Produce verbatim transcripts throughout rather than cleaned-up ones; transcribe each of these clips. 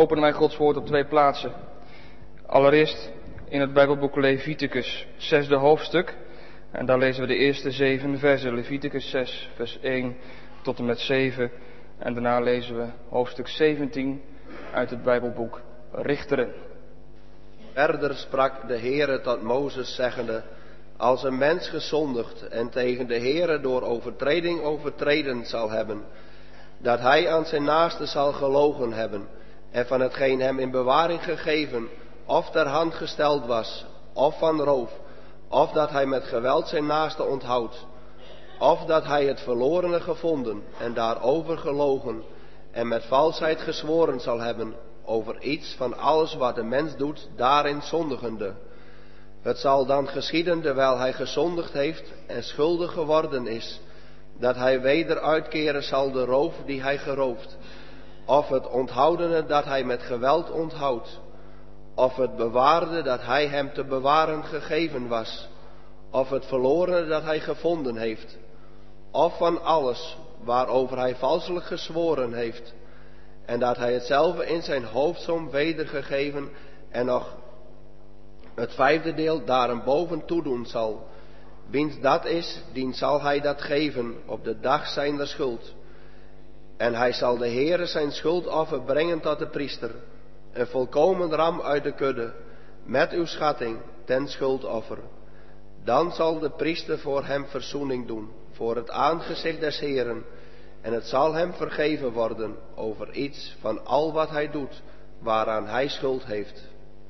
openen wij Gods woord op twee plaatsen. Allereerst in het Bijbelboek Leviticus, zesde hoofdstuk. En daar lezen we de eerste zeven versen. Leviticus zes, vers één tot en met zeven. En daarna lezen we hoofdstuk zeventien uit het Bijbelboek Richteren. Verder sprak de Heere tot Mozes zeggende: als een mens gezondigd en tegen de Heere door overtreding overtreden zal hebben, dat hij aan zijn naaste zal gelogen hebben, en van hetgeen hem in bewaring gegeven, of ter hand gesteld was, of van roof, of dat hij met geweld zijn naaste onthoudt, of dat hij het verlorene gevonden en daarover gelogen, en met valsheid gezworen zal hebben, over iets van alles wat de mens doet, daarin zondigende. Het zal dan geschieden, terwijl hij gezondigd heeft en schuldig geworden is, dat hij weder uitkeren zal de roof die hij gerooft, of het onthoudene dat hij met geweld onthoudt, of het bewaarde dat hij hem te bewaren gegeven was, of het verlorene dat hij gevonden heeft, of van alles waarover hij valselijk gezworen heeft, en dat hij hetzelfde in zijn hoofdsom wedergegeven en nog het vijfde deel daarboven toedoen zal. Wiens dat is, dien zal hij dat geven op de dag zijner schuld. En hij zal de Heere zijn schuldoffer brengen tot de priester, een volkomen ram uit de kudde, met uw schatting ten schuldoffer. Dan zal de priester voor hem verzoening doen, voor het aangezicht des Heeren, en het zal hem vergeven worden over iets van al wat hij doet, waaraan hij schuld heeft.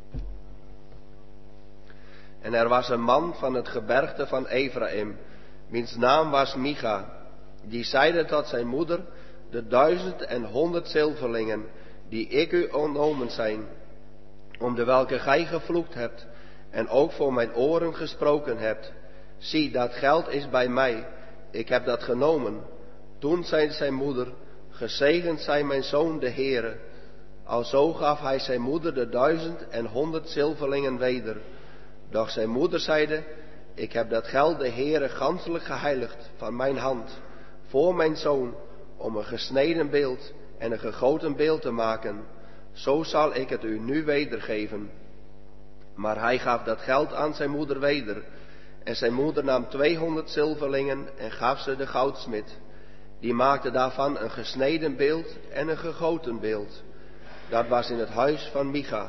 En er was een man van het gebergte van Ephraim, wiens naam was Micha, die zeide tot zijn moeder: de duizend en honderd zilverlingen, die ik u ontnomen zijn, om de welke gij gevloekt hebt, en ook voor mijn oren gesproken hebt, zie, dat geld is bij mij, ik heb dat genomen. Toen zei zijn moeder: gezegend zij mijn zoon de Heere. Alzo gaf hij zijn moeder de duizend en honderd zilverlingen weder. Doch zijn moeder zeide: ik heb dat geld de Heere ganselijk geheiligd van mijn hand, voor mijn zoon, om een gesneden beeld en een gegoten beeld te maken. Zo zal ik het u nu wedergeven. Maar hij gaf dat geld aan zijn moeder weder. En zijn moeder nam tweehonderd zilverlingen en gaf ze de goudsmid. Die maakte daarvan een gesneden beeld en een gegoten beeld. Dat was in het huis van Micha.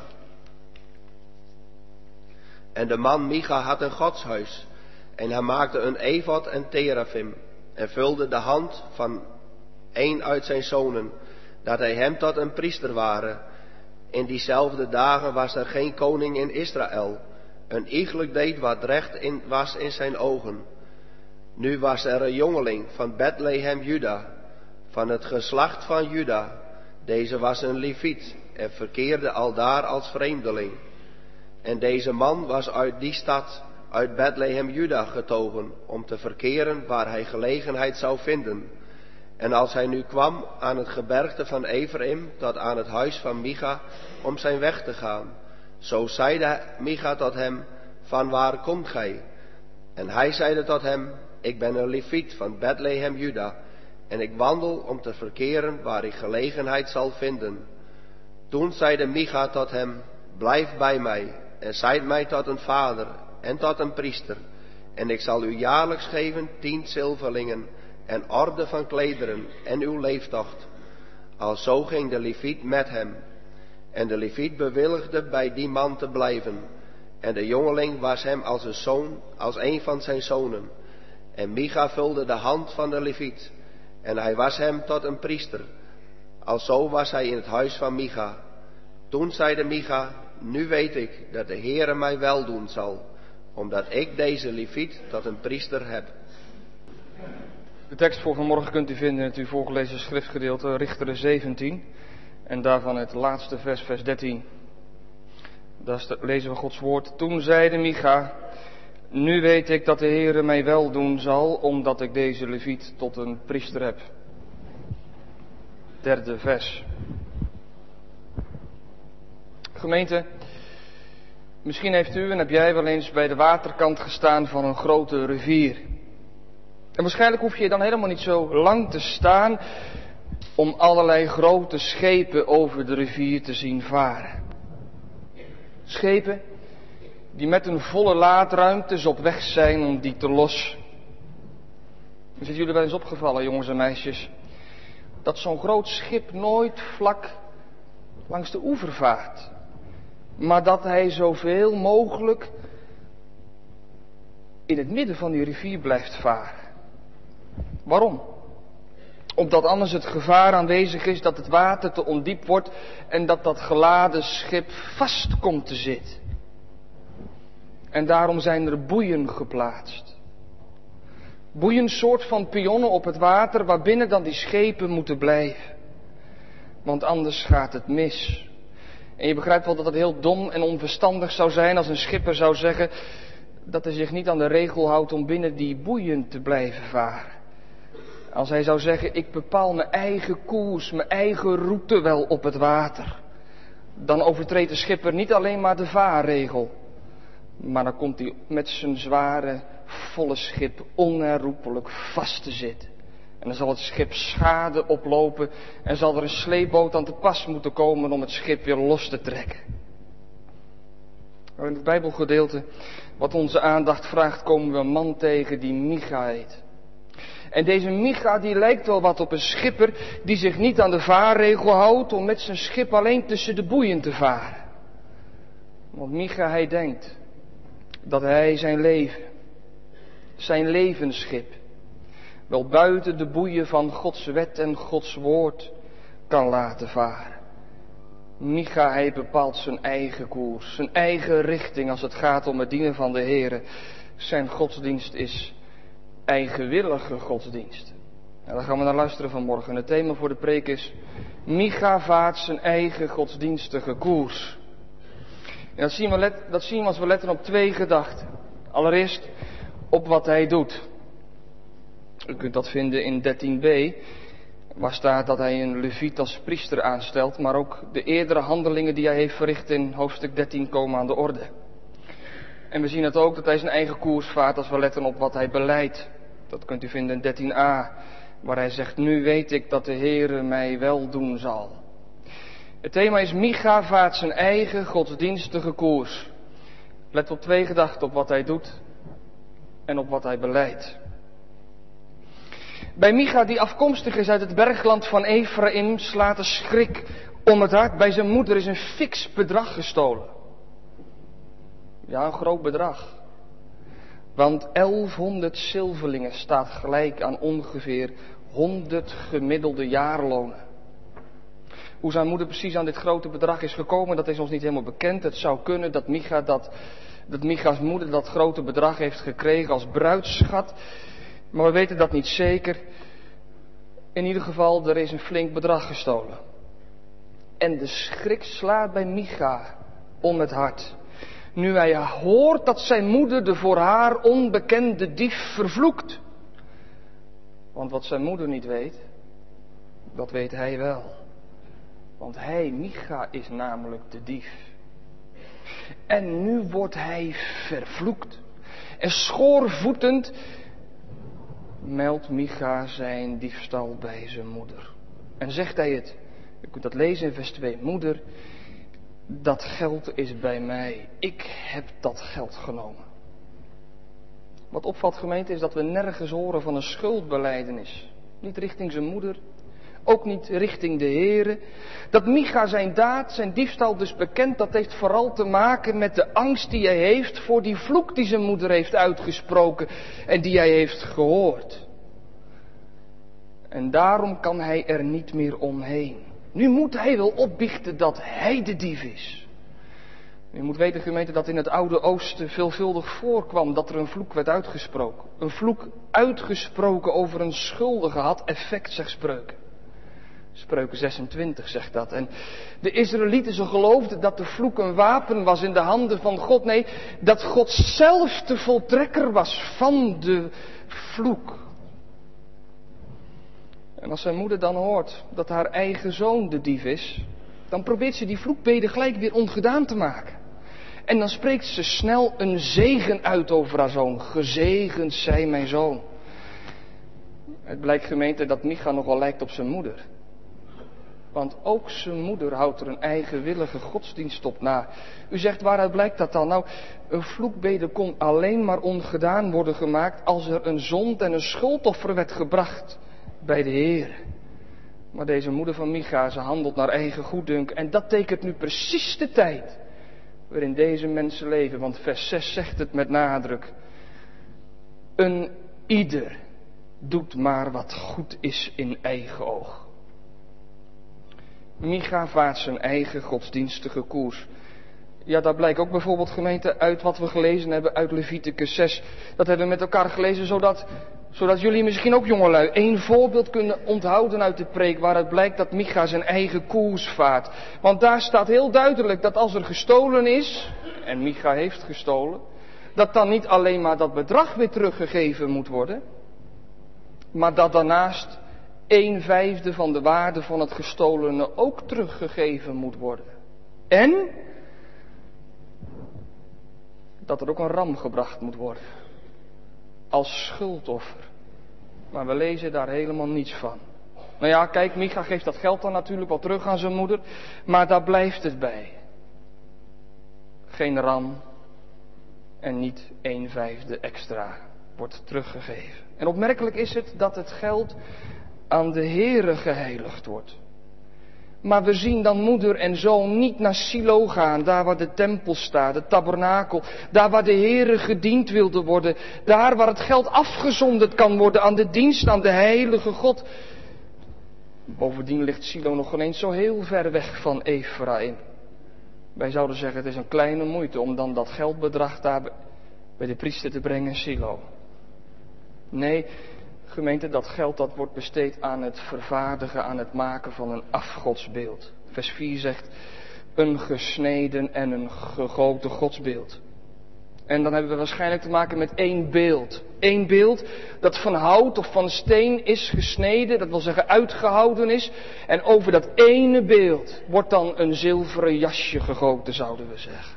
En de man Micha had een godshuis, en hij maakte een efod en terafim, en vulde de hand van een uit zijn zonen, dat hij hem tot een priester ware. In diezelfde dagen was er geen koning in Israël, een iegelijk deed wat recht in, was in zijn ogen. Nu was er een jongeling van Bethlehem Juda, van het geslacht van Juda. Deze was een Leviet en verkeerde aldaar als vreemdeling. En deze man was uit die stad, uit Bethlehem Juda getogen, om te verkeren waar hij gelegenheid zou vinden. En als hij nu kwam aan het gebergte van Ephraim, tot aan het huis van Micha, om zijn weg te gaan, zo zeide Micha tot hem: van waar komt gij? En hij zeide tot hem: ik ben een Leviet van Bethlehem Juda, en ik wandel om te verkeren waar ik gelegenheid zal vinden. Toen zeide Micha tot hem: blijf bij mij, en zijt mij tot een vader en tot een priester, en ik zal u jaarlijks geven tien zilverlingen en orde van klederen en uw leeftocht. Alzo ging de Leviet met hem. En de Leviet bewilligde bij die man te blijven. En de jongeling was hem als een zoon, als een van zijn zonen. En Micha vulde de hand van de Leviet, en hij was hem tot een priester. Alzo was hij in het huis van Micha. Toen zeide Micha: nu weet ik dat de Heere mij weldoen zal, omdat ik deze Leviet tot een priester heb. De tekst voor vanmorgen kunt u vinden in het u voorgelezen schriftgedeelte Richteren zeventien. En daarvan het laatste vers, vers dertien. Daar lezen we Gods woord. Toen zeide Micha: nu weet ik dat de Heere mij weldoen zal, omdat ik deze Leviet tot een priester heb. Derde vers. Gemeente, misschien heeft u en heb jij wel eens bij de waterkant gestaan van een grote rivier. En waarschijnlijk hoef je dan helemaal niet zo lang te staan. om allerlei grote schepen over de rivier te zien varen. Schepen die met hun volle laadruimtes op weg zijn om die te lossen. Is het jullie wel eens opgevallen, jongens en meisjes, dat zo'n groot schip nooit vlak langs de oever vaart, maar dat hij zoveel mogelijk in het midden van die rivier blijft varen? Waarom? Omdat anders het gevaar aanwezig is dat het water te ondiep wordt en dat dat geladen schip vast komt te zitten. En daarom zijn er boeien geplaatst. Boeien, soort van pionnen op het water waarbinnen dan die schepen moeten blijven. Want anders gaat het mis. En je begrijpt wel dat het heel dom en onverstandig zou zijn als een schipper zou zeggen dat hij zich niet aan de regel houdt om binnen die boeien te blijven varen. Als hij zou zeggen, ik bepaal mijn eigen koers, mijn eigen route wel op het water. Dan overtreedt de schipper niet alleen maar de vaarregel. Maar dan komt hij met zijn zware, volle schip onherroepelijk vast te zitten. En dan zal het schip schade oplopen en zal er een sleepboot aan te pas moeten komen om het schip weer los te trekken. In het Bijbelgedeelte wat onze aandacht vraagt komen we een man tegen die Micha heet. En deze Micha die lijkt wel wat op een schipper die zich niet aan de vaarregel houdt om met zijn schip alleen tussen de boeien te varen. Want Micha hij denkt dat hij zijn leven, zijn levensschip, wel buiten de boeien van Gods wet en Gods woord kan laten varen. Micha hij bepaalt zijn eigen koers, zijn eigen richting als het gaat om het dienen van de Heere. Zijn godsdienst is eigenwillige godsdienst. Nou, daar gaan we naar luisteren vanmorgen. Het thema voor de preek is Micha vaart zijn eigen godsdienstige koers. En dat zien we, let, dat zien we als we letten op twee gedachten. Allereerst op wat hij doet. U kunt dat vinden in dertien b, waar staat dat hij een leviet als priester aanstelt, maar ook de eerdere handelingen die hij heeft verricht in hoofdstuk dertien komen aan de orde. En we zien het ook dat hij zijn eigen koers vaart als we letten op wat hij beleidt. Dat kunt u vinden in dertien a, waar hij zegt, nu weet ik dat de Heere mij wel doen zal. Het thema is Micha vaart zijn eigen godsdienstige koers. Let op twee gedachten, op wat hij doet en op wat hij beleidt. Bij Micha, die afkomstig is uit het bergland van Ephraim, slaat de schrik om het hart. Bij zijn moeder is een fix bedrag gestolen. Ja, een groot bedrag. Want elfhonderd zilverlingen staat gelijk aan ongeveer honderd gemiddelde jaarlonen. Hoe zijn moeder precies aan dit grote bedrag is gekomen, dat is ons niet helemaal bekend. Het zou kunnen dat Micha dat, dat Micha's moeder dat grote bedrag heeft gekregen als bruidsschat. Maar we weten dat niet zeker. In ieder geval, er is een flink bedrag gestolen. En de schrik slaat bij Micha om het hart. Nu hij hoort dat zijn moeder de voor haar onbekende dief vervloekt. Want wat zijn moeder niet weet, dat weet hij wel. Want hij, Micha, is namelijk de dief. En nu wordt hij vervloekt. En schoorvoetend meldt Micha zijn diefstal bij zijn moeder. En zegt hij het, u kunt dat lezen in vers twee. Moeder, dat geld is bij mij. Ik heb dat geld genomen. Wat opvalt, gemeente, is dat we nergens horen van een schuldbelijdenis. Niet richting zijn moeder, ook niet richting de Heere. Dat Micha zijn daad, zijn diefstal dus bekend, dat heeft vooral te maken met de angst die hij heeft voor die vloek die zijn moeder heeft uitgesproken en die hij heeft gehoord. En daarom kan hij er niet meer omheen. Nu moet hij wel opbiechten dat hij de dief is. U moet weten, gemeente, dat in het Oude Oosten veelvuldig voorkwam dat er een vloek werd uitgesproken. Een vloek uitgesproken over een schuldige had effect, zegt Spreuken. Spreuken zesentwintig zegt dat. En de Israëlieten, ze geloofden dat de vloek een wapen was in de handen van God. Nee, dat God zelf de voltrekker was van de vloek. En als zijn moeder dan hoort dat haar eigen zoon de dief is, dan probeert ze die vloekbede gelijk weer ongedaan te maken. En dan spreekt ze snel een zegen uit over haar zoon. Gezegend zij mijn zoon. Het blijkt, gemeente, dat Micha nogal lijkt op zijn moeder. Want ook zijn moeder houdt er een eigenwillige godsdienst op na. U zegt, waaruit blijkt dat dan? Nou, een vloekbede kon alleen maar ongedaan worden gemaakt als er een zond en een schuldoffer werd gebracht bij de Heer. Maar deze moeder van Micha, ze handelt naar eigen goeddunk. En dat tekent nu precies de tijd waarin deze mensen leven. Want vers zes zegt het met nadruk. Een ieder doet maar wat goed is in eigen oog. Micha vaart zijn eigen godsdienstige koers. Ja, dat blijkt ook bijvoorbeeld, gemeente, uit wat we gelezen hebben uit Leviticus zes. Dat hebben we met elkaar gelezen, zodat, zodat jullie misschien ook, jongelui, één voorbeeld kunnen onthouden uit de preek, waaruit blijkt dat Micha zijn eigen koers vaart. Want daar staat heel duidelijk dat als er gestolen is, en Micha heeft gestolen, dat dan niet alleen maar dat bedrag weer teruggegeven moet worden, maar dat daarnaast een vijfde van de waarde van het gestolene ook teruggegeven moet worden. En dat er ook een ram gebracht moet worden. Als schuldoffer. Maar we lezen daar helemaal niets van. Nou ja, kijk, Micha geeft dat geld dan natuurlijk wel terug aan zijn moeder. Maar daar blijft het bij. Geen ram. En niet een vijfde extra wordt teruggegeven. En opmerkelijk is het dat het geld aan de Heere geheiligd wordt. Maar we zien dan moeder en zoon niet naar Silo gaan, daar waar de tempel staat, de tabernakel, daar waar de Heere gediend wilde worden, daar waar het geld afgezonderd kan worden aan de dienst aan de heilige God. Bovendien ligt Silo nog ineens zo heel ver weg van Efraïm. Wij zouden zeggen, het is een kleine moeite om dan dat geldbedrag daar bij de priester te brengen in Silo. Nee, gemeente, dat geld dat wordt besteed aan het vervaardigen, aan het maken van een afgodsbeeld. Vers vier zegt, een gesneden en een gegoten godsbeeld. En dan hebben we waarschijnlijk te maken met één beeld. Eén beeld dat van hout of van steen is gesneden, dat wil zeggen uitgehouden is. En over dat ene beeld wordt dan een zilveren jasje gegoten, zouden we zeggen.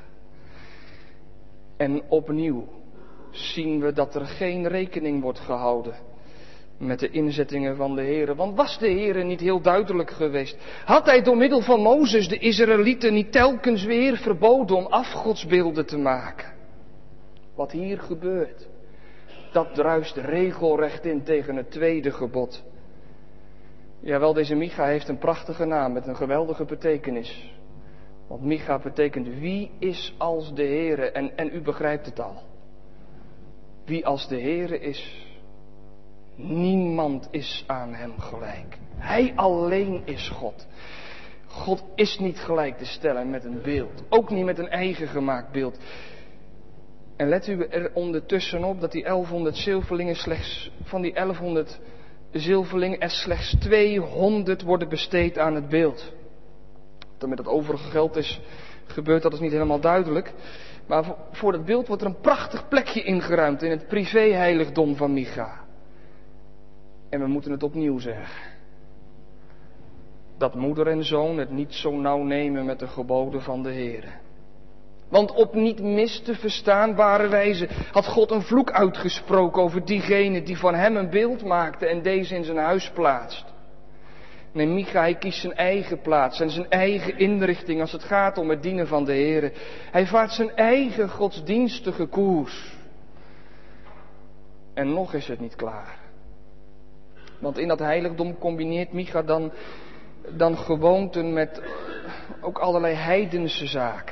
En opnieuw zien we dat er geen rekening wordt gehouden met de inzettingen van de Heere. Want was de Heere niet heel duidelijk geweest? Had hij door middel van Mozes de Israëlieten niet telkens weer verboden om afgodsbeelden te maken? Wat hier gebeurt, dat druist regelrecht in tegen het tweede gebod. Jawel, deze Micha heeft een prachtige naam met een geweldige betekenis. Want Micha betekent wie is als de Heere, en, en u begrijpt het al. Wie als de Heere is, niemand is aan hem gelijk. Hij alleen is God. God is niet gelijk te stellen met een beeld. Ook niet met een eigen gemaakt beeld. En let u er ondertussen op dat die elfhonderd zilverlingen slechts, van die elfhonderd zilverlingen er slechts tweehonderd worden besteed aan het beeld. Wat er met het overige geld is gebeurd, dat is niet helemaal duidelijk. Maar voor dat beeld wordt er een prachtig plekje ingeruimd in het privéheiligdom van Micha. En we moeten het opnieuw zeggen. Dat moeder en zoon het niet zo nauw nemen met de geboden van de Heere. Want op niet mis te verstaanbare wijze had God een vloek uitgesproken over diegene die van hem een beeld maakte en deze in zijn huis plaatst. Nee, Micha, hij kiest zijn eigen plaats en zijn eigen inrichting als het gaat om het dienen van de Heere. Hij vaart zijn eigen godsdienstige koers. En nog is het niet klaar. Want in dat heiligdom combineert Micha dan, dan gewoonten met ook allerlei heidense zaken.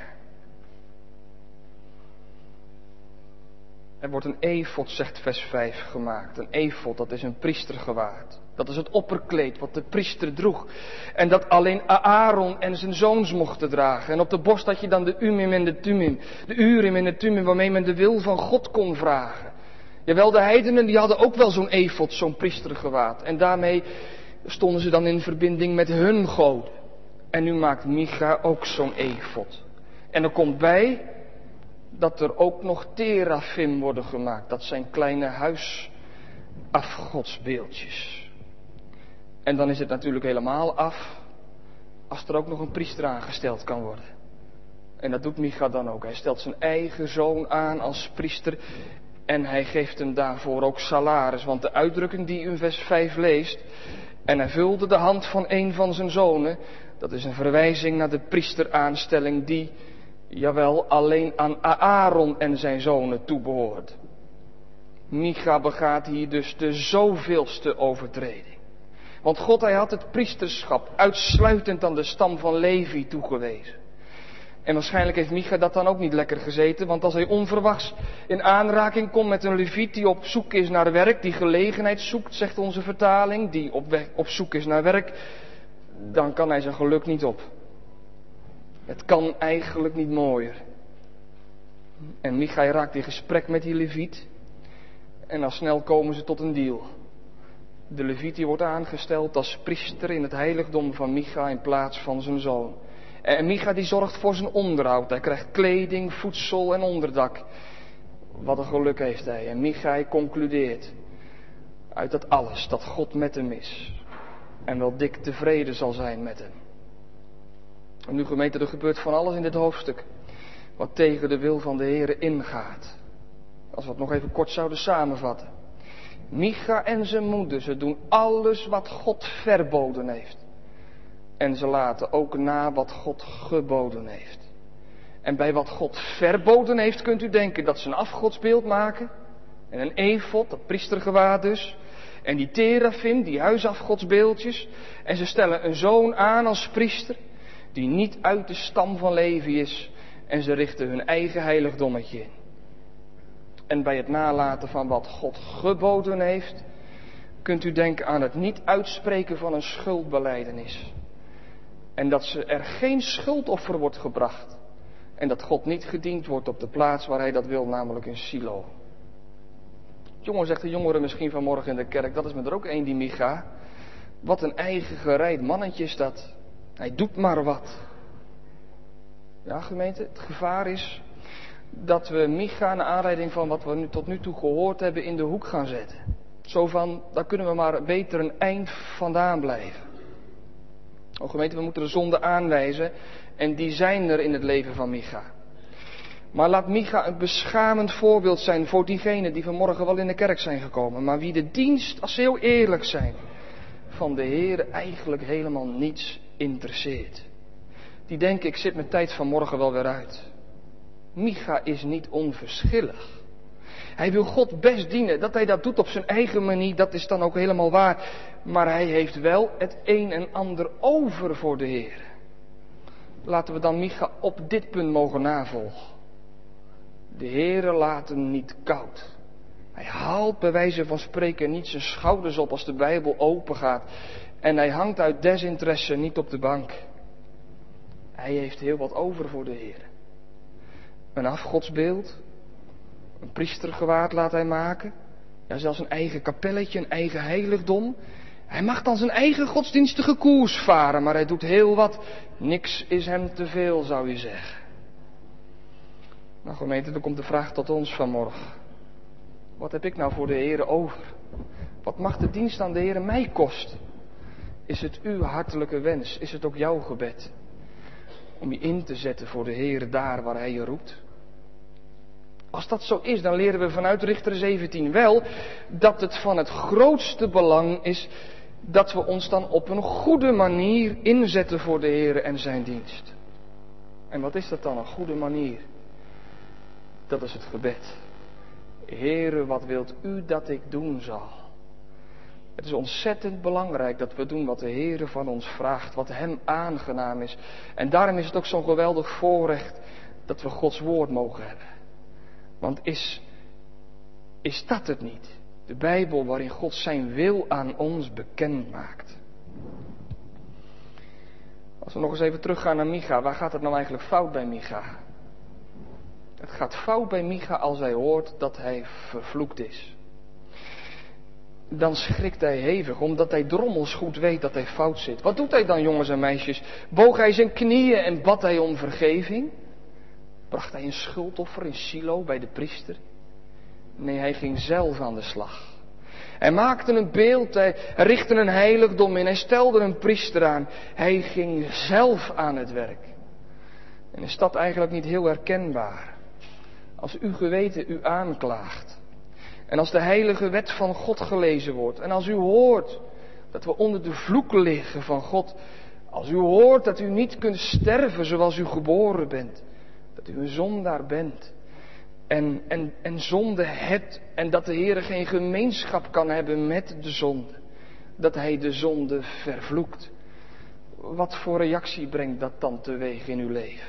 Er wordt een efod, zegt vers vijf, gemaakt. Een efod, dat is een priestergewaad. Dat is het opperkleed wat de priester droeg. En dat alleen Aaron en zijn zoons mochten dragen. En op de borst had je dan de Umim en de Tumim. De Urim en de Tumim waarmee men de wil van God kon vragen. Jawel, de heidenen die hadden ook wel zo'n efod, zo'n priestergewaad. En daarmee stonden ze dan in verbinding met hun goden. En nu maakt Micha ook zo'n efod. En er komt bij dat er ook nog terafim worden gemaakt. Dat zijn kleine huisafgodsbeeldjes. En dan is het natuurlijk helemaal af als er ook nog een priester aangesteld kan worden. En dat doet Micha dan ook. Hij stelt zijn eigen zoon aan als priester. En hij geeft hem daarvoor ook salaris. Want de uitdrukking die u in vers vijf leest. En hij vulde de hand van een van zijn zonen. Dat is een verwijzing naar de priesteraanstelling die, jawel, alleen aan Aaron en zijn zonen toebehoort. Micha begaat hier dus de zoveelste overtreding. Want God, hij had het priesterschap uitsluitend aan de stam van Levi toegewezen. En waarschijnlijk heeft Micha dat dan ook niet lekker gezeten, want als hij onverwachts in aanraking komt met een leviet die op zoek is naar werk, die gelegenheid zoekt, zegt onze vertaling, die op, weg, op zoek is naar werk, dan kan hij zijn geluk niet op. Het kan eigenlijk niet mooier. En Micha raakt in gesprek met die leviet en al snel komen ze tot een deal. De leviet die wordt aangesteld als priester in het heiligdom van Micha in plaats van zijn zoon. En Micha die zorgt voor zijn onderhoud. Hij krijgt kleding, voedsel en onderdak. Wat een geluk heeft hij. En Micha hij concludeert uit dat alles dat God met hem is. En wel dik tevreden zal zijn met hem. En nu gemeente, er gebeurt van alles in dit hoofdstuk. Wat tegen de wil van de Heere ingaat. Als we het nog even kort zouden samenvatten. Micha en zijn moeder, ze doen alles wat God verboden heeft. En ze laten ook na wat God geboden heeft. En bij wat God verboden heeft kunt u denken dat ze een afgodsbeeld maken. En een efod, dat priestergewaad dus. En die terafim, die huisafgodsbeeldjes. En ze stellen een zoon aan als priester. Die niet uit de stam van Levi is. En ze richten hun eigen heiligdommetje in. En bij het nalaten van wat God geboden heeft. Kunt u denken aan het niet uitspreken van een schuldbelijdenis. En dat ze er geen schuldoffer wordt gebracht. En dat God niet gediend wordt op de plaats waar hij dat wil, namelijk in Silo. Jongen, zegt de jongere misschien vanmorgen in de kerk, dat is me er ook één, die Micha. Wat een eigen gereid mannetje is dat. Hij doet maar wat. Ja, gemeente, het gevaar is dat we Micha naar aanleiding van wat we nu tot nu toe gehoord hebben in de hoek gaan zetten. Zo van, daar kunnen we maar beter een eind vandaan blijven. O gemeente, we moeten de zonde aanwijzen en die zijn er in het leven van Micha. Maar laat Micha een beschamend voorbeeld zijn voor diegenen die vanmorgen wel in de kerk zijn gekomen. Maar wie de dienst, als ze heel eerlijk zijn, van de Heer eigenlijk helemaal niets interesseert. Die denken, ik zit mijn tijd vanmorgen wel weer uit. Micha is niet onverschillig. Hij wil God best dienen. Dat hij dat doet op zijn eigen manier, dat is dan ook helemaal waar. Maar hij heeft wel het een en ander over voor de Heer. Laten we dan Micha op dit punt mogen navolgen. De Heere laat hem niet koud. Hij haalt bij wijze van spreken niet zijn schouders op als de Bijbel open gaat. En hij hangt uit desinteresse niet op de bank. Hij heeft heel wat over voor de Heer. Een afgodsbeeld. Een priestergewaad laat hij maken. Ja, zelfs een eigen kapelletje, een eigen heiligdom. Hij mag dan zijn eigen godsdienstige koers varen, maar hij doet heel wat. Niks is hem te veel, zou je zeggen. Nou gemeente, dan komt de vraag tot ons vanmorgen. Wat heb ik nou voor de Heere over? Wat mag de dienst aan de Heere mij kosten? Is het uw hartelijke wens? Is het ook jouw gebed? Om je in te zetten voor de Heere daar waar hij je roept? Als dat zo is, dan leren we vanuit Richter zeventien wel dat het van het grootste belang is dat we ons dan op een goede manier inzetten voor de Heere en zijn dienst. En wat is dat dan, een goede manier? Dat is het gebed. Heere, wat wilt u dat ik doen zal? Het is ontzettend belangrijk dat we doen wat de Heere van ons vraagt, wat hem aangenaam is. En daarom is het ook zo'n geweldig voorrecht dat we Gods woord mogen hebben. Want is, is dat het niet? De Bijbel waarin God zijn wil aan ons bekend maakt. Als we nog eens even teruggaan naar Micha, waar gaat het nou eigenlijk fout bij Micha? Het gaat fout bij Micha als hij hoort dat hij vervloekt is. Dan schrikt hij hevig, omdat hij drommels goed weet dat hij fout zit. Wat doet hij dan, jongens en meisjes? Boog hij zijn knieën en bad hij om vergeving? Bracht hij een schuldoffer in Silo bij de priester? Nee, hij ging zelf aan de slag. Hij maakte een beeld, hij richtte een heiligdom in, hij stelde een priester aan. Hij ging zelf aan het werk. En is dat eigenlijk niet heel herkenbaar? Als uw geweten u aanklaagt, En als de heilige wet van God gelezen wordt. En als u hoort dat we onder de vloek liggen van God. Als u hoort dat u niet kunt sterven zoals u geboren bent. Dat u een zondaar bent. En, en, en zonde hebt. En dat de Heer geen gemeenschap kan hebben met de zonde. Dat Hij de zonde vervloekt. Wat voor reactie brengt dat dan teweeg in uw leven?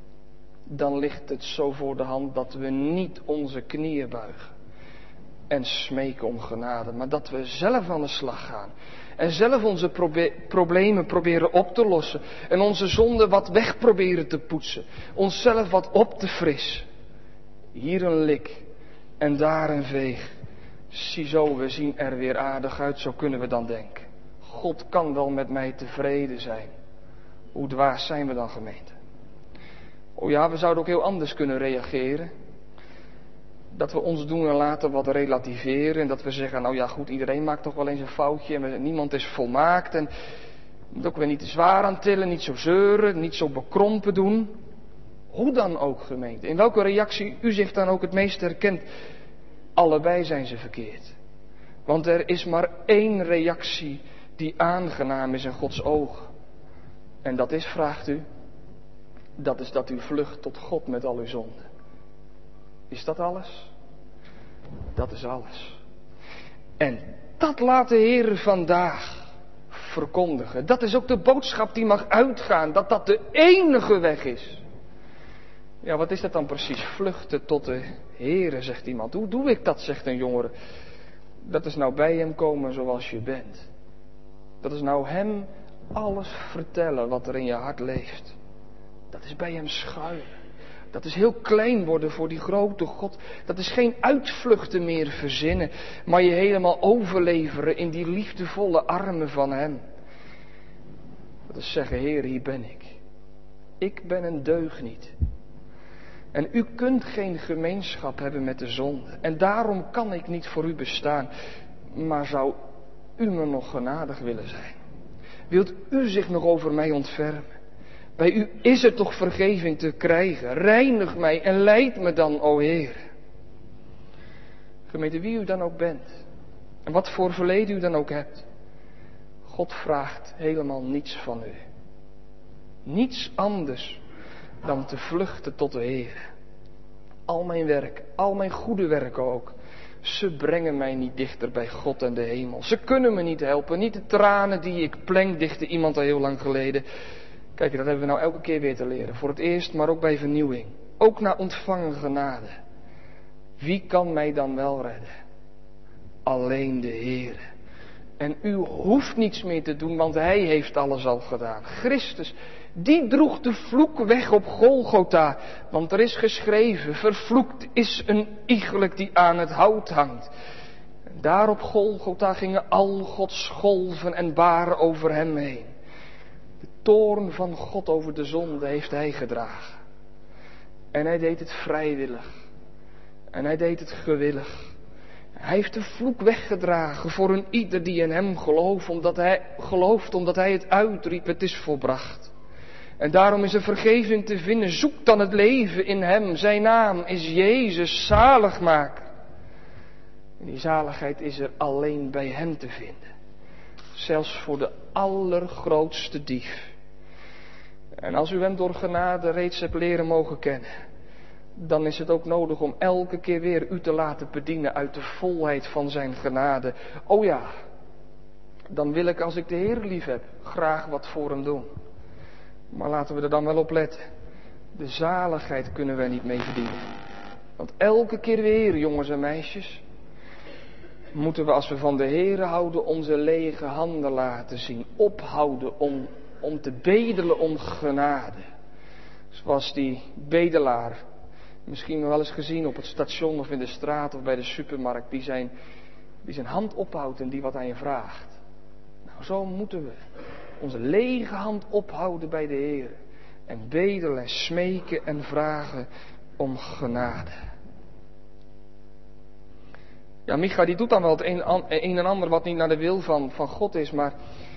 Dan ligt het zo voor de hand dat we niet onze knieën buigen. En smeken om genade. Maar dat we zelf aan de slag gaan. En zelf onze probe- problemen proberen op te lossen. En onze zonden wat weg proberen te poetsen. Onszelf wat op te frissen. Hier een lik. En daar een veeg. Ziezo, we zien er weer aardig uit. Zo kunnen we dan denken. God kan wel met mij tevreden zijn. Hoe dwaas zijn we dan, gemeente? Oh ja, we zouden ook heel anders kunnen reageren. Dat we ons doen en laten wat relativeren. En dat we zeggen, nou ja goed, iedereen maakt toch wel eens een foutje. En we, niemand is volmaakt. En moet ook weer niet te zwaar aan tillen, niet zo zeuren, niet zo bekrompen doen. Hoe dan ook, gemeente. In welke reactie u zich dan ook het meest herkent. Allebei zijn ze verkeerd. Want er is maar één reactie die aangenaam is in Gods ogen. En dat is, vraagt u, dat is dat u vlucht tot God met al uw zonden. Is dat alles? Dat is alles. En dat laat de Heer vandaag verkondigen. Dat is ook de boodschap die mag uitgaan. Dat dat de enige weg is. Ja, wat is dat dan precies? Vluchten tot de Heer, zegt iemand. Hoe doe ik dat, zegt een jongere. Dat is nou bij Hem komen zoals je bent. Dat is nou Hem alles vertellen wat er in je hart leeft. Dat is bij Hem schuilen. Dat is heel klein worden voor die grote God. Dat is geen uitvluchten meer verzinnen. Maar je helemaal overleveren in die liefdevolle armen van Hem. Dat is zeggen, Heer, hier ben ik. Ik ben een deugniet. En u kunt geen gemeenschap hebben met de zonde. En daarom kan ik niet voor u bestaan. Maar zou u me nog genadig willen zijn? Wilt u zich nog over mij ontfermen? Bij u is er toch vergeving te krijgen. Reinig mij en leid me dan, o Heer. Gemeente, wie u dan ook bent. En wat voor verleden u dan ook hebt. God vraagt helemaal niets van u. Niets anders dan te vluchten tot de Heer. Al mijn werk, al mijn goede werken ook. Ze brengen mij niet dichter bij God en de hemel. Ze kunnen me niet helpen. Niet de tranen die ik pleng, dichtte iemand al heel lang geleden. Kijk, dat hebben we nou elke keer weer te leren. Voor het eerst, maar ook bij vernieuwing. Ook na ontvangen genade. Wie kan mij dan wel redden? Alleen de Heer. En u hoeft niets meer te doen, want Hij heeft alles al gedaan. Christus, die droeg de vloek weg op Golgotha. Want er is geschreven, vervloekt is een iegelijk die aan het hout hangt. En daar op Golgotha gingen al Gods golven en baren over Hem heen. De toorn van God over de zonde heeft Hij gedragen. En Hij deed het vrijwillig. En Hij deed het gewillig. Hij heeft de vloek weggedragen voor een ieder die in Hem gelooft, omdat hij, gelooft, omdat Hij het uitriep, het is volbracht. En daarom is er vergeving te vinden. Zoek dan het leven in Hem. Zijn naam is Jezus, zaligmaker. En die zaligheid is er alleen bij Hem te vinden. Zelfs voor de allergrootste dief. En als u Hem door genade reeds hebt leren mogen kennen, dan is het ook nodig om elke keer weer u te laten bedienen uit de volheid van zijn genade. Oh ja, dan wil ik als ik de Heer lief heb, graag wat voor Hem doen. Maar laten we er dan wel op letten. De zaligheid kunnen wij niet mee verdienen. Want elke keer weer, jongens en meisjes, moeten we als we van de Heer houden onze lege handen laten zien. Ophouden om, om te bedelen om genade. Zoals die bedelaar, misschien wel eens gezien op het station of in de straat of bij de supermarkt, die zijn, die zijn hand ophoudt en die wat aan je vraagt. Nou, zo moeten we onze lege hand ophouden bij de Heer. En bedelen en smeken en vragen om genade. Ja, Micha die doet dan wel het een, een en ander wat niet naar de wil van, van God is, maar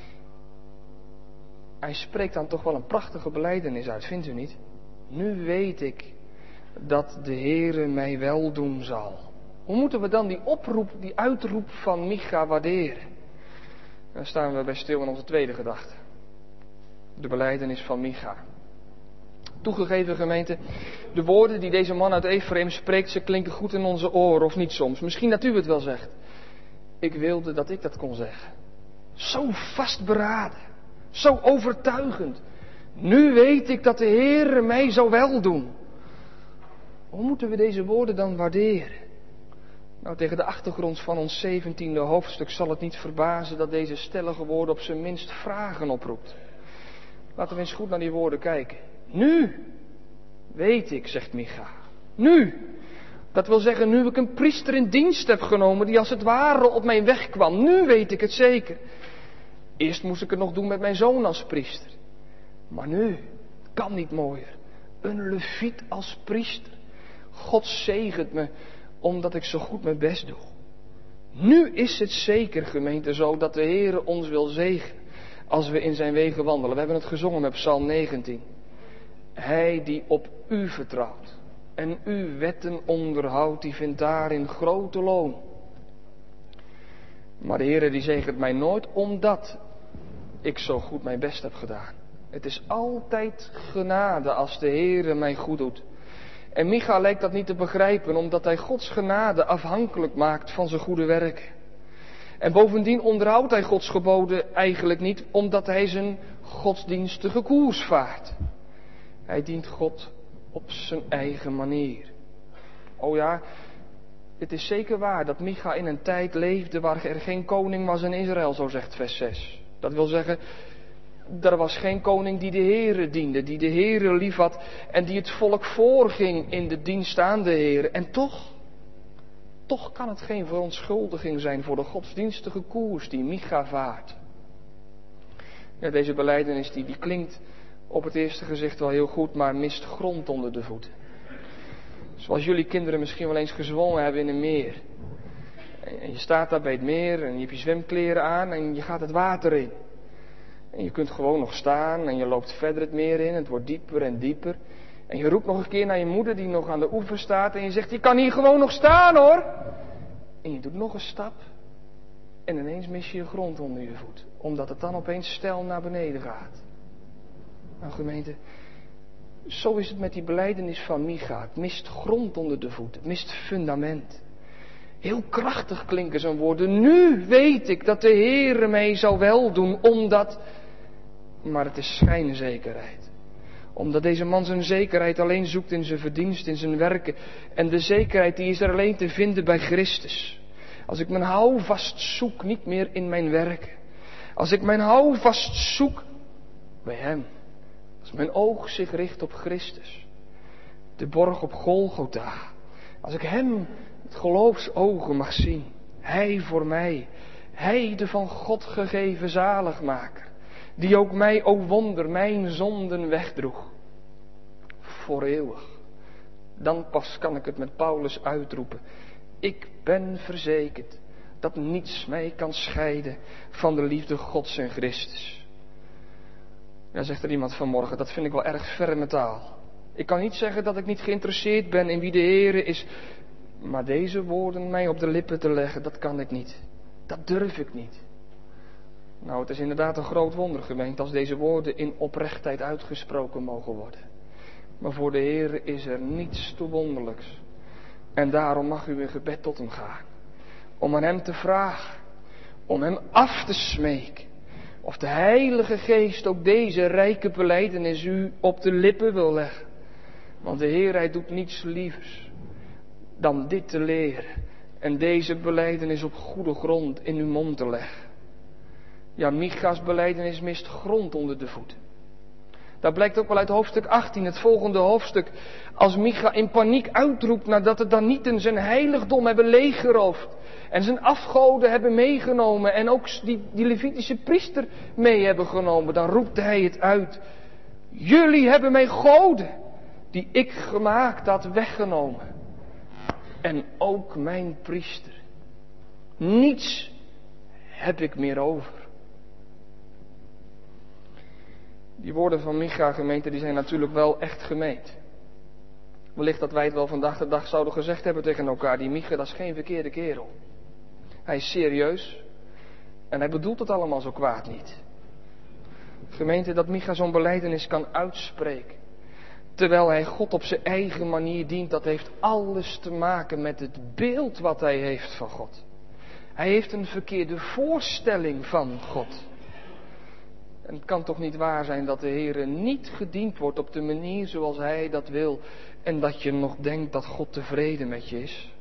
hij spreekt dan toch wel een prachtige belijdenis uit, vindt u niet? Nu weet ik dat de Heere mij weldoen zal. Hoe moeten we dan die oproep, die uitroep van Micha waarderen? Dan staan we bij stil in onze tweede gedachte. De belijdenis van Micha. Toegegeven gemeente, de woorden die deze man uit Ephraim spreekt, ze klinken goed in onze oren, of niet soms. Misschien dat u het wel zegt. Ik wilde dat ik dat kon zeggen. Zo vastberaden. Zo overtuigend. Nu weet ik dat de Heere mij zou weldoen. Hoe moeten we deze woorden dan waarderen? Nou, tegen de achtergrond van ons zeventiende hoofdstuk zal het niet verbazen dat deze stellige woorden op zijn minst vragen oproept. Laten we eens goed naar die woorden kijken. Nu weet ik, zegt Micha. Nu. Dat wil zeggen, nu ik een priester in dienst heb genomen die als het ware op mijn weg kwam. Nu weet ik het zeker. Eerst moest ik het nog doen met mijn zoon als priester. Maar nu, kan niet mooier. Een leviet als priester. God zegent me omdat ik zo goed mijn best doe. Nu is het zeker, gemeente, zo dat de Heere ons wil zegenen als we in zijn wegen wandelen. We hebben het gezongen met Psalm negentien. Hij die op u vertrouwt en uw wetten onderhoudt, die vindt daarin grote loon. Maar de Heere die zegent mij nooit omdat ik zo goed mijn best heb gedaan. Het is altijd genade als de Heere mij goed doet. En Micha lijkt dat niet te begrijpen, omdat hij Gods genade afhankelijk maakt van zijn goede werken. En bovendien onderhoudt hij Gods geboden eigenlijk niet, omdat hij zijn godsdienstige koers vaart. Hij dient God op zijn eigen manier. Oh ja, het is zeker waar dat Micha in een tijd leefde waar er geen koning was in Israël, zo zegt vers zes. Dat wil zeggen, er was geen koning die de Heere diende, die de Heere liefhad en die het volk voorging in de dienst aan de Heere. En toch, toch kan het geen verontschuldiging zijn voor de godsdienstige koers die Micha vaart. Ja, deze belijdenis die, die klinkt op het eerste gezicht wel heel goed, maar mist grond onder de voeten. Zoals jullie kinderen misschien wel eens gezwommen hebben in een meer. En je staat daar bij het meer en je hebt je zwemkleren aan en je gaat het water in. En je kunt gewoon nog staan en je loopt verder het meer in. Het wordt dieper en dieper. En je roept nog een keer naar je moeder die nog aan de oever staat. En je zegt, je kan hier gewoon nog staan hoor. En je doet nog een stap. En ineens mis je je grond onder je voet. Omdat het dan opeens steil naar beneden gaat. Nou gemeente, zo is het met die belijdenis van Micha. Het mist grond onder de voet. Het mist fundament. Heel krachtig klinken zijn woorden. Nu weet ik dat de Heere mij zou weldoen, omdat... Maar het is schijnzekerheid. Omdat deze man zijn zekerheid alleen zoekt in zijn verdienst, in zijn werken. En de zekerheid die is er alleen te vinden bij Christus. Als ik mijn houvast zoek, niet meer in mijn werken. Als ik mijn houvast zoek bij Hem. Als mijn oog zich richt op Christus. De borg op Golgotha. Als ik Hem met geloofsogen mag zien. Hij voor mij. Hij de van God gegeven zaligmaker. Die ook mij, o wonder, mijn zonden wegdroeg. Voor eeuwig. Dan pas kan ik het met Paulus uitroepen. Ik ben verzekerd dat niets mij kan scheiden van de liefde Gods en Christus. Ja, zegt er iemand vanmorgen, dat vind ik wel erg ferme taal. Ik kan niet zeggen dat ik niet geïnteresseerd ben in wie de Heere is. Maar deze woorden mij op de lippen te leggen, dat kan ik niet. Dat durf ik niet. Nou, het is inderdaad een groot wonder, gemeente, als deze woorden in oprechtheid uitgesproken mogen worden. Maar voor de Heere is er niets te wonderlijks. En daarom mag u in gebed tot hem gaan. Om aan hem te vragen. Om hem af te smeken. Of de Heilige Geest ook deze rijke belijdenis u op de lippen wil leggen. Want de Heer, hij doet niets lievers dan dit te leren. En deze belijdenis op goede grond in uw mond te leggen. Ja, Micha's belijdenis mist grond onder de voeten. Dat blijkt ook wel uit hoofdstuk achttien, het volgende hoofdstuk. Als Micha in paniek uitroept nadat de Danieten zijn heiligdom hebben leeggeroofd. En zijn afgoden hebben meegenomen en ook die, die Levitische priester mee hebben genomen. Dan roept hij het uit. Jullie hebben mijn goden, die ik gemaakt had, weggenomen. En ook mijn priester. Niets heb ik meer over. Die woorden van Micha, gemeente, die zijn natuurlijk wel echt gemeend. Wellicht dat wij het wel vandaag de dag zouden gezegd hebben tegen elkaar. Die Micha, dat is geen verkeerde kerel. Hij is serieus. En hij bedoelt het allemaal zo kwaad niet. Gemeente, dat Micha zo'n belijdenis kan uitspreken. Terwijl hij God op zijn eigen manier dient. Dat heeft alles te maken met het beeld wat hij heeft van God. Hij heeft een verkeerde voorstelling van God. En het kan toch niet waar zijn dat de Heer niet gediend wordt op de manier zoals hij dat wil. En dat je nog denkt dat God tevreden met je is.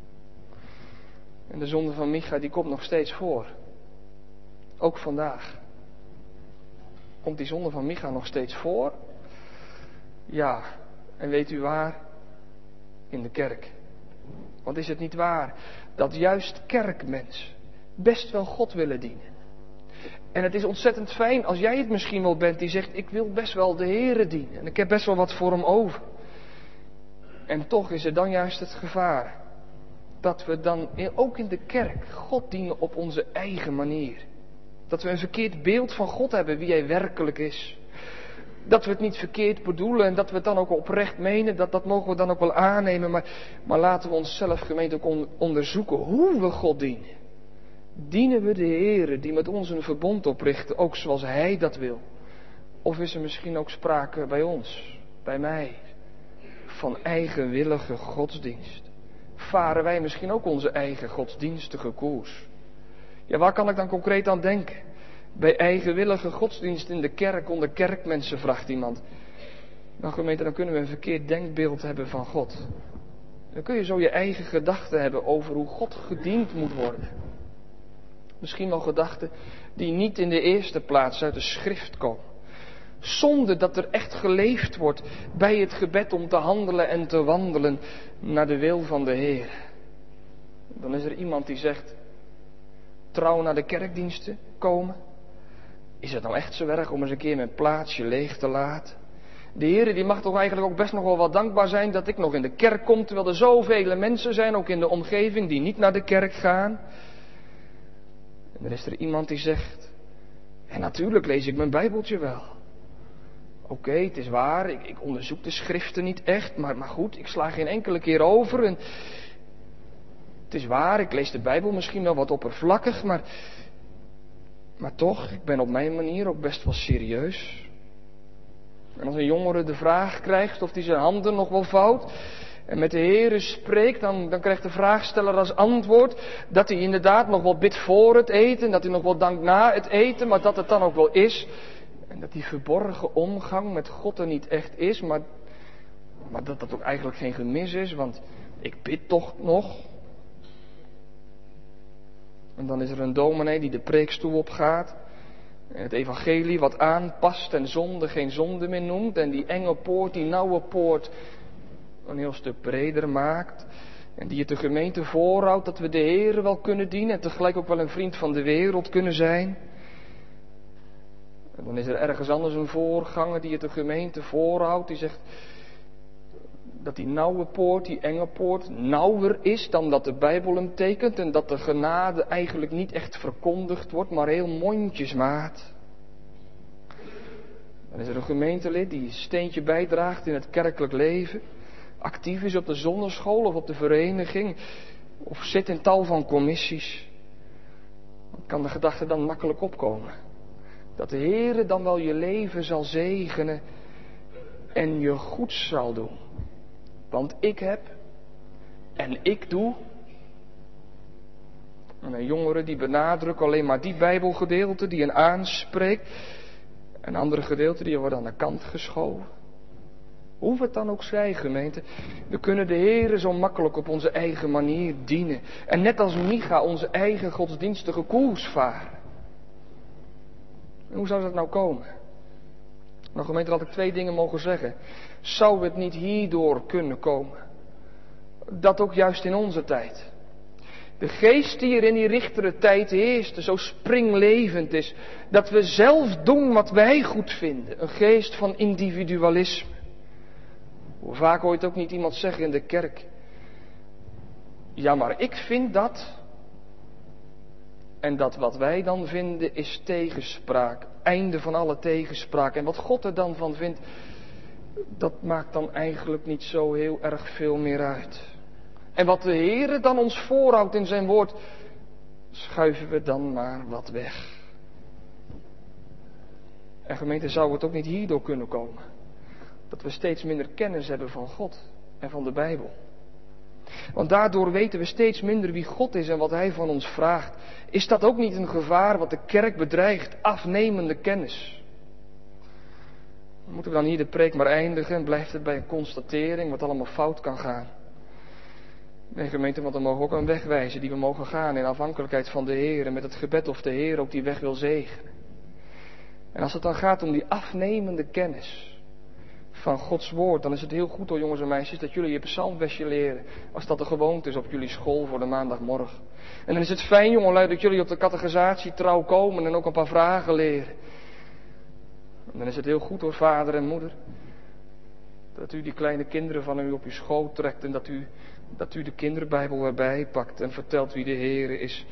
En de zonde van Micha die komt nog steeds voor. Ook vandaag. Komt die zonde van Micha nog steeds voor? Ja, en weet u waar? In de kerk. Want is het niet waar dat juist kerkmensen best wel God willen dienen? En het is ontzettend fijn als jij het misschien wel bent die zegt, ik wil best wel de Heere dienen. En ik heb best wel wat voor hem over. En toch is er dan juist het gevaar dat we dan ook in de kerk God dienen op onze eigen manier. Dat we een verkeerd beeld van God hebben wie hij werkelijk is. Dat we het niet verkeerd bedoelen en dat we het dan ook oprecht menen. Dat, dat mogen we dan ook wel aannemen. Maar, maar laten we onszelf gemeente ook on, onderzoeken hoe we God dienen. Dienen we de Heere die met ons een verbond opricht, ook zoals hij dat wil? Of is er misschien ook sprake bij ons, bij mij, van eigenwillige godsdienst? Varen wij misschien ook onze eigen godsdienstige koers? Ja, waar kan ik dan concreet aan denken? Bij eigenwillige godsdienst in de kerk, onder kerkmensen, vraagt iemand. Nou gemeente, dan kunnen we een verkeerd denkbeeld hebben van God. Dan kun je zo je eigen gedachten hebben over hoe God gediend moet worden. Misschien wel gedachten die niet in de eerste plaats uit de schrift komen. Zonder dat er echt geleefd wordt bij het gebed om te handelen en te wandelen naar de wil van de Heer. Dan is er iemand die zegt, trouw naar de kerkdiensten komen. Is het nou echt zo erg om eens een keer mijn plaatsje leeg te laten? De Heer die mag toch eigenlijk ook best nog wel wat dankbaar zijn dat ik nog in de kerk kom, terwijl er zoveel mensen zijn, ook in de omgeving, die niet naar de kerk gaan. En dan is er iemand die zegt, en natuurlijk lees ik mijn Bijbeltje wel. Oké, okay, het is waar, ik, ik onderzoek de schriften niet echt, maar, maar goed, ik sla geen enkele keer over. En het is waar, ik lees de Bijbel misschien wel wat oppervlakkig, maar, maar toch, ik ben op mijn manier ook best wel serieus. En als een jongere de vraag krijgt of hij zijn handen nog wel vouwt en met de Heere spreekt, dan, dan krijgt de vraagsteller als antwoord dat hij inderdaad nog wel bidt voor het eten, dat hij nog wel dankt na het eten, maar dat het dan ook wel is. En dat die verborgen omgang met God er niet echt is, maar, maar dat dat ook eigenlijk geen gemis is, want ik bid toch nog. En dan is er een dominee die de preekstoel opgaat. En het evangelie wat aanpast en zonde geen zonde meer noemt. En die enge poort, die nauwe poort een heel stuk breder maakt. En die het de gemeente voorhoudt dat we de Heere wel kunnen dienen. En tegelijk ook wel een vriend van de wereld kunnen zijn. En dan is er ergens anders een voorganger die het de gemeente voorhoudt. Die zegt dat die nauwe poort, die enge poort, nauwer is dan dat de Bijbel hem tekent. En dat de genade eigenlijk niet echt verkondigd wordt, maar heel mondjesmaat. Dan is er een gemeentelid die een steentje bijdraagt in het kerkelijk leven. Actief is op de zonderschool of op de vereniging. Of zit in tal van commissies. Dan kan de gedachte dan makkelijk opkomen. Dat de Heere dan wel je leven zal zegenen en je goed zal doen. Want ik heb en ik doe. En een jongere die benadrukt alleen maar die Bijbelgedeelte die een aanspreekt. En andere gedeelten die worden aan de kant geschoven. Hoe het dan ook zij, gemeente. We kunnen de Heere zo makkelijk op onze eigen manier dienen. En net als Micha onze eigen godsdienstige koers varen. En hoe zou dat nou komen? Nou gemeente, had ik twee dingen mogen zeggen. Zou het niet hierdoor kunnen komen? Dat ook juist in onze tijd. De geest die er in die richtere tijd heerste, zo springlevend is. Dat we zelf doen wat wij goed vinden. Een geest van individualisme. Hoe vaak hoor je het ook niet iemand zeggen in de kerk. Ja, maar ik vind dat. En dat wat wij dan vinden is tegenspraak. Einde van alle tegenspraak. En wat God er dan van vindt, dat maakt dan eigenlijk niet zo heel erg veel meer uit. En wat de Heere dan ons voorhoudt in zijn woord, schuiven we dan maar wat weg. En gemeente, zou het ook niet hierdoor kunnen komen? Dat we steeds minder kennis hebben van God en van de Bijbel. Want daardoor weten we steeds minder wie God is en wat Hij van ons vraagt. Is dat ook niet een gevaar wat de kerk bedreigt? Afnemende kennis. Moeten we dan hier de preek maar eindigen en blijft het bij een constatering wat allemaal fout kan gaan? Nee, gemeente, want we mogen ook een weg wijzen die we mogen gaan in afhankelijkheid van de Heer en met het gebed of de Heer ook die weg wil zegenen. En als het dan gaat om die afnemende kennis van Gods woord, dan is het heel goed hoor jongens en meisjes dat jullie je psalmvestje leren, als dat de gewoonte is op jullie school voor de maandagmorgen. En dan is het fijn jongelui dat jullie op de catechisatie trouw komen en ook een paar vragen leren. En dan is het heel goed hoor vader en moeder, dat u die kleine kinderen van u op uw schoot trekt en dat u, dat u de kinderbijbel erbij pakt en vertelt wie de Heer is.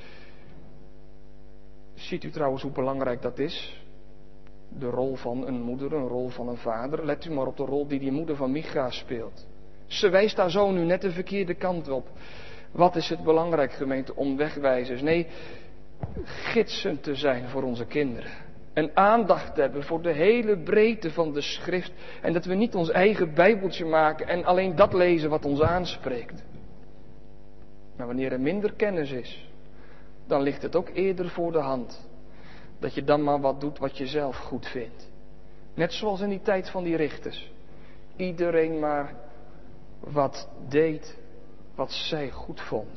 Ziet u trouwens hoe belangrijk dat is? De rol van een moeder, een rol van een vader. Let u maar op de rol die die moeder van Micha speelt. Ze wijst haar zoon nu net de verkeerde kant op. Wat is het belangrijk, gemeente, om wegwijzers? Nee, gidsen te zijn voor onze kinderen. En aandacht hebben voor de hele breedte van de schrift. En dat we niet ons eigen bijbeltje maken en alleen dat lezen wat ons aanspreekt. Maar wanneer er minder kennis is, dan ligt het ook eerder voor de hand dat je dan maar wat doet wat je zelf goed vindt. Net zoals in die tijd van die richters. Iedereen maar wat deed wat zij goed vonden.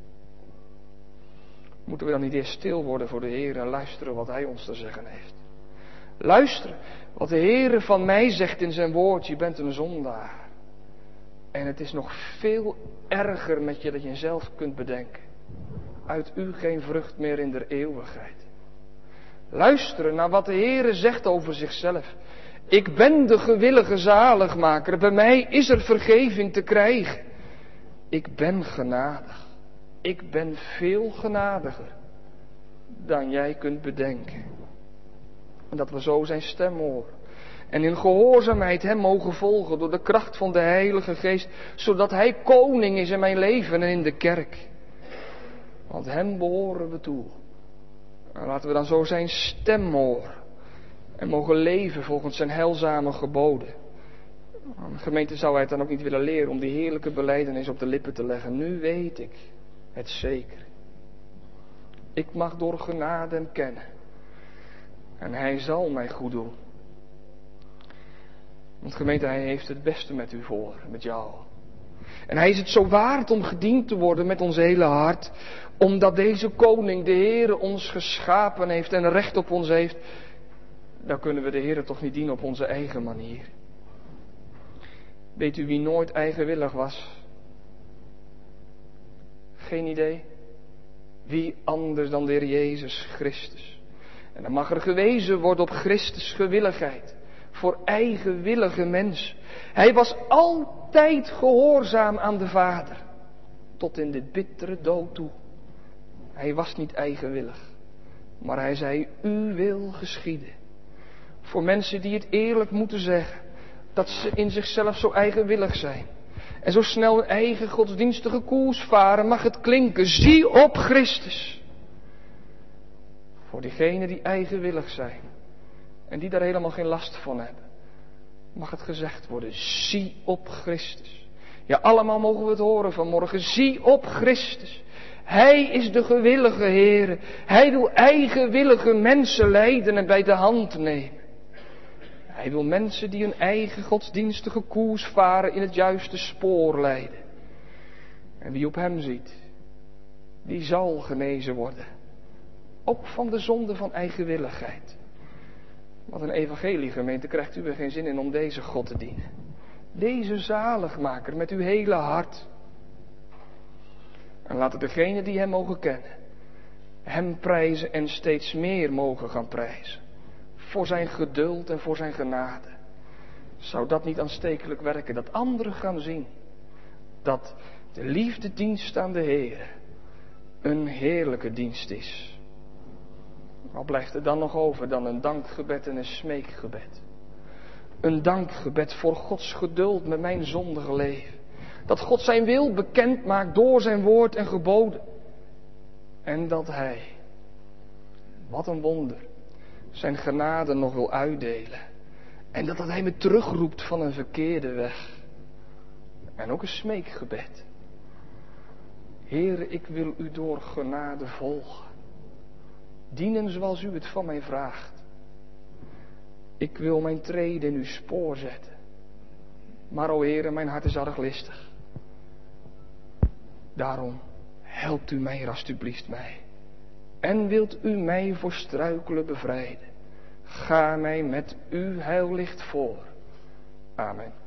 Moeten we dan niet eerst stil worden voor de Heer en luisteren wat Hij ons te zeggen heeft? Luisteren wat de Heer van mij zegt in zijn woord. Je bent een zondaar. En het is nog veel erger met je dat je zelf kunt bedenken. Uit u geen vrucht meer in de eeuwigheid. Luisteren naar wat de Heere zegt over zichzelf. Ik ben de gewillige zaligmaker. Bij mij is er vergeving te krijgen. Ik ben genadig. Ik ben veel genadiger dan jij kunt bedenken. En dat we zo zijn stem horen. En in gehoorzaamheid hem mogen volgen door de kracht van de Heilige Geest. Zodat hij koning is in mijn leven en in de kerk. Want hem behoren we toe. En laten we dan zo zijn stem horen. En mogen leven volgens zijn heilzame geboden. De gemeente zou hij het dan ook niet willen leren om die heerlijke belijdenis op de lippen te leggen. Nu weet ik het zeker. Ik mag door genade hem kennen. En hij zal mij goed doen. Want gemeente, hij heeft het beste met u voor, met jou. En hij is het zo waard om gediend te worden met ons hele hart. Omdat deze koning, de Heere, ons geschapen heeft en recht op ons heeft. Dan kunnen we de Heere toch niet dienen op onze eigen manier. Weet u wie nooit eigenwillig was? Geen idee? Wie anders dan de Heer Jezus Christus? En dan mag er gewezen worden op Christus gewilligheid. Voor eigenwillige mensen. Hij was altijd gehoorzaam aan de Vader. Tot in de bittere dood toe. Hij was niet eigenwillig. Maar hij zei, uw wil geschieden. Voor mensen die het eerlijk moeten zeggen. Dat ze in zichzelf zo eigenwillig zijn. En zo snel hun eigen godsdienstige koers varen, mag het klinken. Zie op Christus. Voor diegenen die eigenwillig zijn. En die daar helemaal geen last van hebben. Mag het gezegd worden. Zie op Christus. Ja, allemaal mogen we het horen vanmorgen. Zie op Christus. Hij is de gewillige Heer. Hij wil eigenwillige mensen leiden en bij de hand nemen. Hij wil mensen die hun eigen godsdienstige koers varen in het juiste spoor leiden. En wie op hem ziet, die zal genezen worden. Ook van de zonde van eigenwilligheid. Wat een evangeliegemeente, krijgt u er geen zin in om deze God te dienen. Deze zaligmaker met uw hele hart. En laten degenen die hem mogen kennen, hem prijzen en steeds meer mogen gaan prijzen. Voor zijn geduld en voor zijn genade. Zou dat niet aanstekelijk werken? Dat anderen gaan zien. Dat de liefdedienst aan de Heer een heerlijke dienst is. Wat blijft er dan nog over dan een dankgebed en een smeekgebed? Een dankgebed voor Gods geduld met mijn zondige leven. Dat God zijn wil bekend maakt door zijn woord en geboden. En dat hij, wat een wonder, zijn genade nog wil uitdelen. En dat, dat hij me terugroept van een verkeerde weg. En ook een smeekgebed. Heere, ik wil u door genade volgen. Dienen zoals u het van mij vraagt. Ik wil mijn treden in uw spoor zetten. Maar o Heere, mijn hart is arglistig. Daarom helpt u mij alstublieft mij. En wilt u mij voor struikelen bevrijden. Ga mij met uw heillicht voor. Amen.